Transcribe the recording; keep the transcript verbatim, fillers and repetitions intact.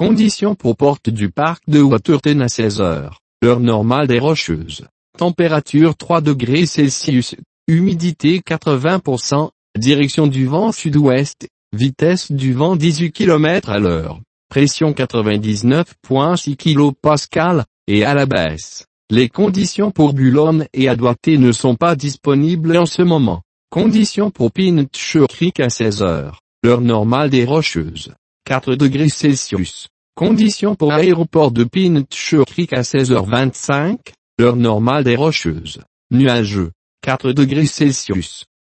Conditions pour porte du parc de Waterton à seize heures. Heure normale des Rocheuses. Température trois degrés Celsius. Humidité quatre-vingts pour cent. Direction du vent sud-ouest. Vitesse du vent dix-huit kilomètres à l'heure. Pression quatre-vingt-dix-neuf virgule six kilopascales, et à la baisse. Les conditions pour Boulogne et Adouaté ne sont pas disponibles en ce moment. Conditions pour Pincher Creek à seize heures. Heure normale des Rocheuses. quatre degrés Celsius. Conditions pour aéroport de Pincher Creek à seize heures vingt-cinq. Heure normale des Rocheuses. Nuageux. quatre degrés Celsius.